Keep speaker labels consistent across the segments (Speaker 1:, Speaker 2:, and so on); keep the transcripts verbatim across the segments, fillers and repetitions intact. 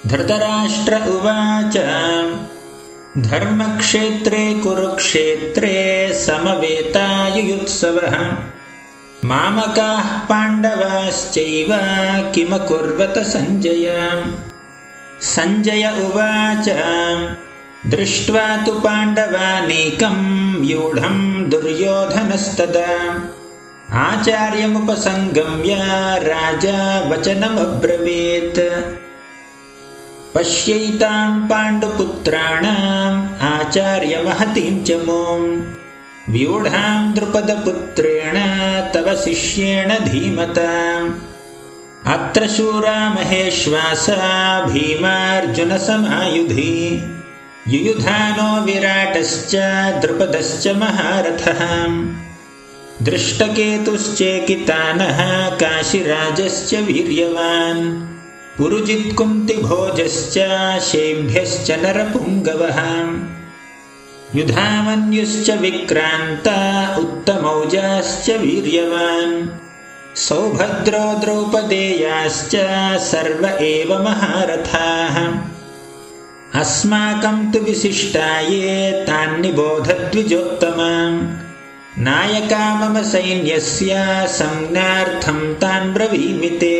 Speaker 1: धृतराष्ट्र उवाच धर्मक्षेत्रे कुरुक्षेत्रे समवेतायुयुत्सवः मामकाः पाण्डवाश्चैव किमकुर्वत सञ्जय। सञ्जय उवाच दृष्ट्वा तु पाण्डवानीकं व्यूढं दुर्योधनस्तदा आचार्यमुपसङ्गम्य राजा वचनमब्रवीत्। पश्यैतां पाण्डुपुत्राणाम् आचार्यमहतीं च मों व्यूढां द्रुपदपुत्रेण तव शिष्येण धीमता। अत्र शूरा महेश्वासा भीमार्जुनसमायुधि युयुधानो विराटश्च द्रुपदश्च महारथः दृष्टकेतुश्चेकितानः काशिराजश्च वीर्यवान् पुरुजित्कुन्तिभोजश्च शेभ्यश्च नरपुङ्गवः युधामन्युश्च विक्रान्ता उत्तमौजाश्च वीर्यवान् सौभद्रो द्रौपदेयाश्च सर्व एव महारथाः। अस्माकं तु विशिष्टाये तान्निबोधद्विजोत्तमा नायका मम सैन्यस्य संज्ञार्थं तान् ब्रवीमि ते।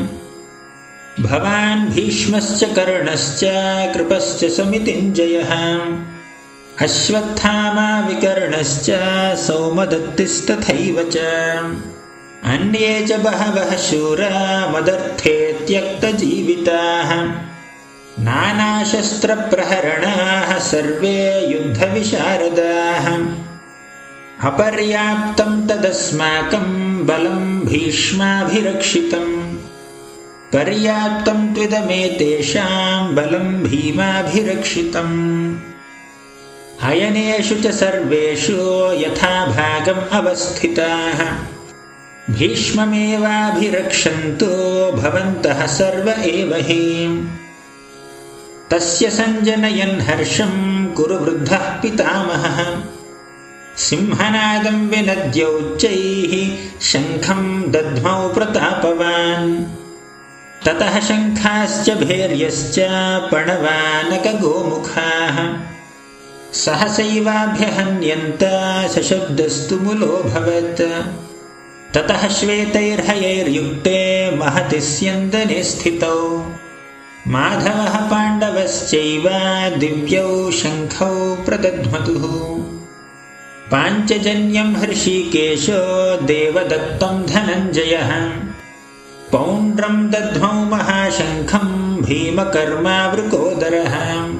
Speaker 1: भवान् भीष्मश्च कर्णश्च कृपश्च समितिञ्जयः अश्वत्थामा विकर्णश्च सौमदत्तिस्तथैव च अन्ये च बहवः शूरा मदर्थे त्यक्तजीविताः नानाशस्त्रप्रहरणाः सर्वे युद्धविशारदाः। अपर्याप्तं तदस्माकं बलं भीष्माभिरक्षितम् पर्याप्तं त्विदमेतेषां बलं भीमाभिरक्षितम्। अयनेषु च सर्वेषु यथाभागम् अवस्थिताः भीष्ममेवाभिरक्षन्तु भवन्तः सर्व एव हि। तस्य सञ्जनयन् हर्षं कुरु वृद्धः पितामहः सिंहनादं विनद्यौच्चैः शङ्खं दद्मौ प्रतापवान्। ततः शङ्खाश्च भैर्यश्च पणवानकगोमुखाः सहसैवाभ्यहन्यन्त सशब्दस्तु मुलोऽभवत्। ततः श्वेतैर्हयैर्युक्ते महति स्यन्दने स्थितौ माधवः पाण्डवश्चैव दिव्यौ शङ्खौ प्रदध्मतुः। पाञ्चजन्यं हृषीकेशो देवदत्तं धनञ्जयः पौण्ड्रं दद्मौ महाशङ्खं भीमकर्मावृकोदरः।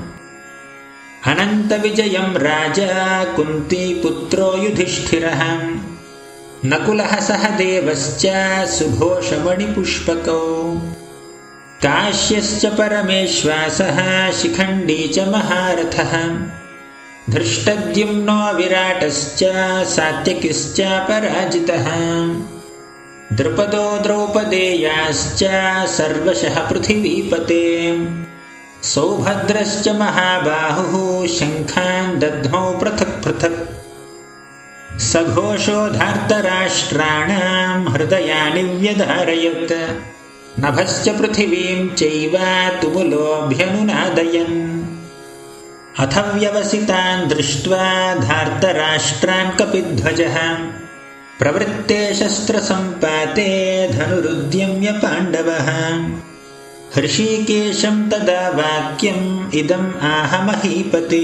Speaker 1: अनन्तविजयं राजा कुन्तीपुत्रो युधिष्ठिरः नकुलः सहदेवश्च सुघोषमणिपुष्पकौ काश्यश्च परमेश्वासः शिखण्डी च महारथः धृष्टद्युम्नो विराटश्च सात्यकिश्च पराजितः द्रुपदो द्रौपदेयाश्च सर्वशः पृथिवीपते सौभद्रश्च महाबाहुः शङ्खान् दद्मौ पृथक् पृथक्। सघोषो धार्तराष्ट्राणां हृदयानि व्यधारयत् नभश्च पृथिवीं चैव तुमुलोऽभ्यनुनादयन्। अथ व्यवसितान् दृष्ट्वा धार्तराष्ट्रान् कपिध्वजः प्रवृत्ते शस्त्रसम्पाते धनुरुद्यम्य पाण्डवः हृषीकेशं तदा वाक्यम् इदम् आह महीपते।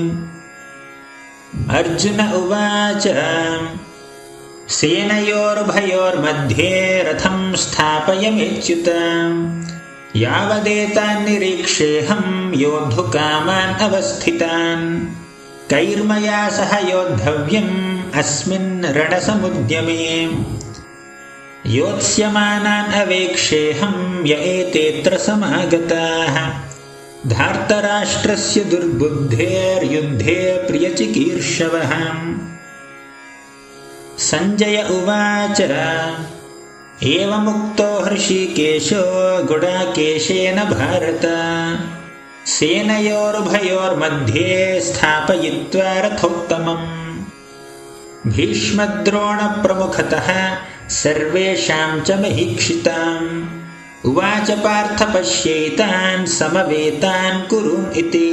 Speaker 1: अर्जुन उवाच सेनयोरुभयोर्मध्ये रथं स्थापयमेच्युत यावदेतान्निरीक्षेऽहं योद्धुकामान् अवस्थितान् कैर्मया सह योद्धव्यम् अस्मिन् रणसमुद्यमे योत्स्यमानान् अवेक्षेऽहं य एतेऽत्र समागताः धार्तराष्ट्रस्य दुर्बुद्धेर्युद्धे प्रियचिकीर्षवः। सञ्जय उवाच एवमुक्तो हृषीकेशो गुडाकेशेन भारत सेनयोरुभयोर्मध्ये स्थापयित्वा रथोत्तमम् भीष्मद्रोणप्रमुखतः सर्वेषां च महीक्षिताम् उवाच पार्थ पश्यैतान् समवेतान् कुरुन् इति।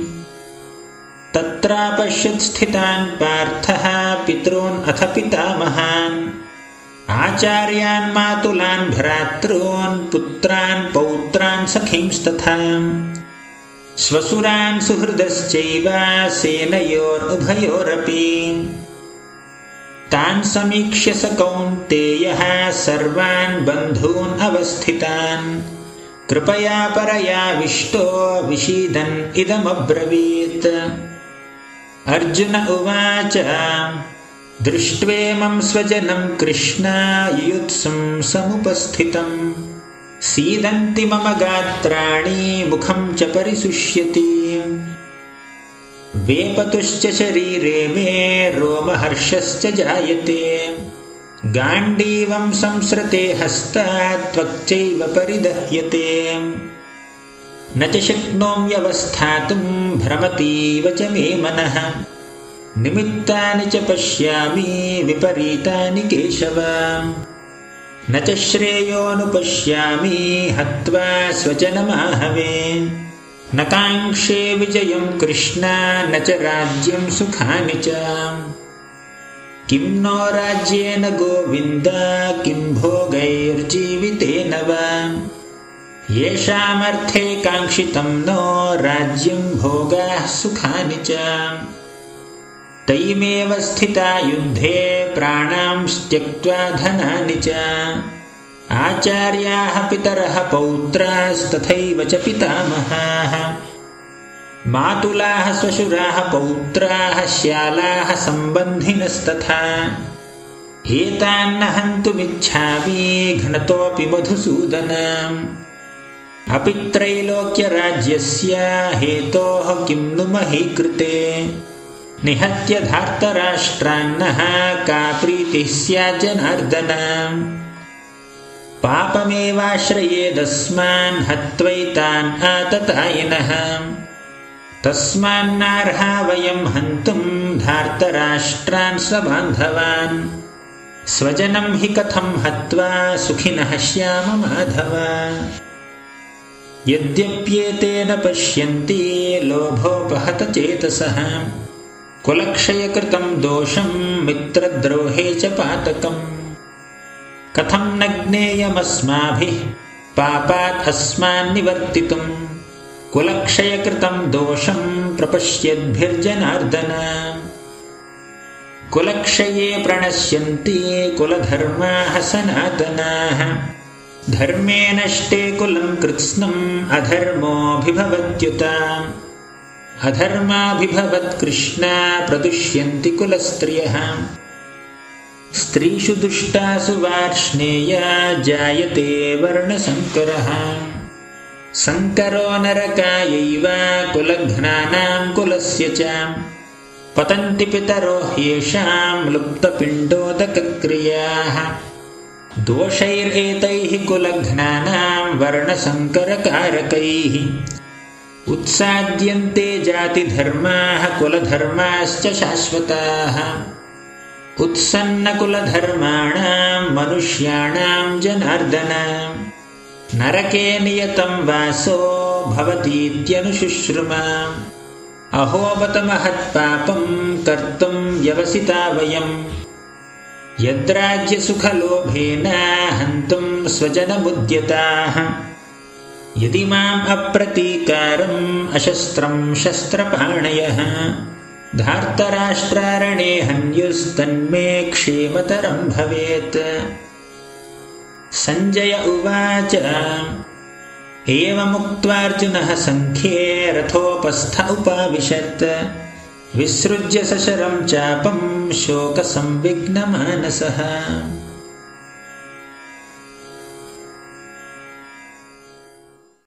Speaker 1: तत्रापश्यत् स्थितान् पार्थः पितॄन् अथ पितामहान्, आचार्यान् मातुलान् भ्रातॄन् पुत्रान् पौत्रान् सखींस्तथा श्वशुरान् सुहृदश्चैव सेनयोरुभयोरपि। तान् समीक्ष्य स कौन्तेयः सर्वान् बन्धून् अवस्थितान् कृपया परयाविष्टो विषीदन् इदमब्रवीत्। अर्जुन उवाच दृष्ट्वेमं स्वजनं कृष्ण युयुत्सुं समुपस्थितं सीदन्ति मम गात्राणि मुखं च परिशुष्यति। वेपतुश्च शरीरे मे रोमहर्षश्च जायते गाण्डीवं संसृते हस्तात् त्वक्चैव परिदह्यते। न च शक्नोम्यवस्थातुं भ्रमतीव च मे मनः निमित्तानि च पश्यामि विपरीतानि केशव। न च श्रेयोऽनुपश्यामि हत्वा स्वजनमाहवे न काङ्क्षे विजयं कृष्ण न च राज्यं सुखानि च। किं नो राज्येन गोविन्द किं भोगैर्जीवितेन वा येषामर्थे काङ्क्षितं नो राज्यं भोगाः सुखानि च। तैमेव स्थिता युद्धे प्राणांस् त्यक्त्वा धनानि च आचार्याः पितरः पौत्रास्तथैव च पितामहाः मातुलाः श्वशुराः पौत्राः श्यालाः सम्बन्धिनस्तथा। एतान्न हन्तुमिच्छामि घ्नतोऽपि मधुसूदन अपि त्रैलोक्यराज्यस्य हेतोः किं नु मही कृते निहत्य धार्तराष्ट्रान्नः का प्रीतिः स्यात् जनार्दन। पापमेवाश्रयेदस्मान् हत्वैतान् आततायिनः तस्मान्नार्हा वयं हन्तुं धार्तराष्ट्रान् स्वबान्धवान् स्वजनं हि कथं हत्वा सुखिनः श्याम माधव। यद्यप्येतेन पश्यन्ति लोभोपहत चेतसः कुलक्षयकृतं दोषं मित्रद्रोहे च पातकम् कथं न ज्ञेयमस्माभिः पापात् अस्मान् निवर्तितुं कुलक्षयकृतं दोषं प्रपश्यद्भिर्जनार्दन। कुलक्षये प्रणश्यन्ति कुलधर्माः सनातनाः धर्मे नष्टे कुलं कृत्स्नम् अधर्मोऽभिभवत्युत। अधर्माभिभवत् कृष्ण प्रदुष्यन्ति कुलस्त्रियः स्त्रीषु दुष्टासु वार्ष्णेया जायते वर्णसङ्करः। सङ्करो नरकायैव कुलघ्नानां कुलस्य च पतन्ति पितरो ह्येषां लुप्तपिण्डोदकक्रियाः। दोषैरेतैः कुलघ्नानां वर्णसङ्करकारकैः उत्साद्यन्ते जातिधर्माः कुलधर्माश्च शाश्वताः। उत्सन्नकुलधर्माणां मनुष्याणां जनार्दन नरके नियतं वासो भवतीत्यनुशुश्रुमा। अहो बत महत्पापं कर्तुं व्यवसिता वयं यद्राज्यसुखलोभेन हन्तुं स्वजनमुद्यताः। यदि माम् अप्रतीकारम् अशस्त्रं शस्त्रपाणयः धार्तराष्ट्रारणे हन्युस्तन्मे क्षेमतरं भवेत्। सञ्जय उवाच एवमुक्त्वार्जुनः सङ्ख्ये रथोपस्थ उपाविशत् विसृज्य सशरं चापं शोकसंविघ्नमानसः।